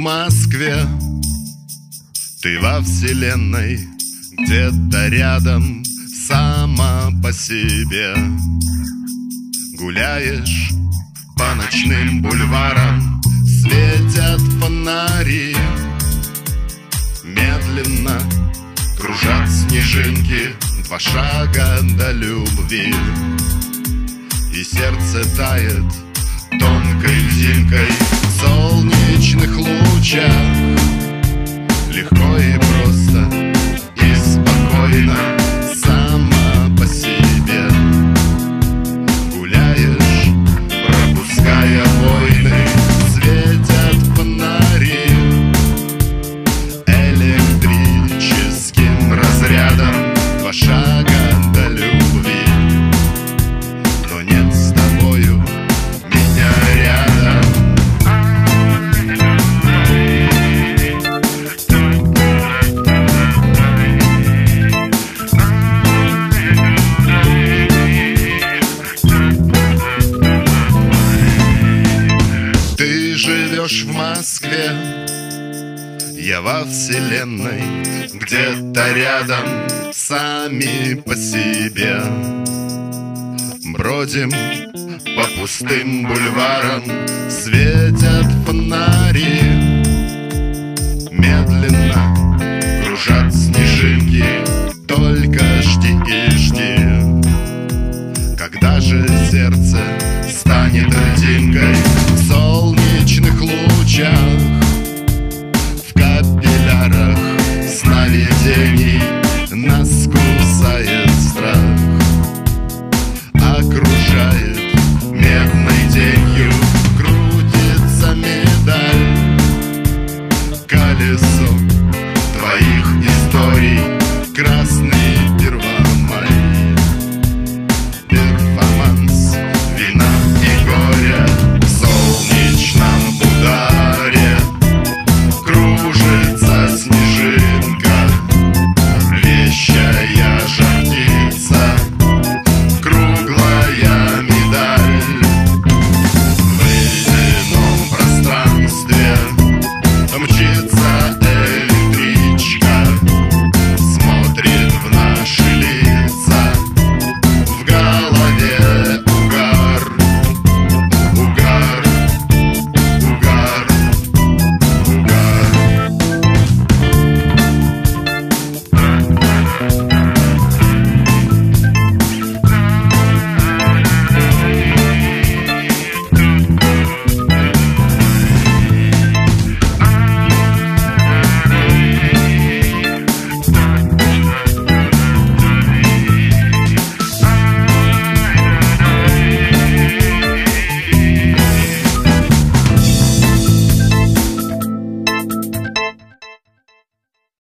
Москве, ты во вселенной, где-то рядом, сама по себе. Гуляешь по ночным бульварам, светят фонари, медленно кружат снежинки, 2 шага до любви. И сердце тает тонкой зимкой в солнечных лучах. Легко и просто, и спокойно, сама по себе. Гуляешь, пропуская войны, светят фонари электрическим разрядом, 2 шага до любви. Но нет с тобою меня рядом. Ты живешь в Москве, я во вселенной, где-то рядом, сами по себе. Бродим по пустым бульварам, светят фонари,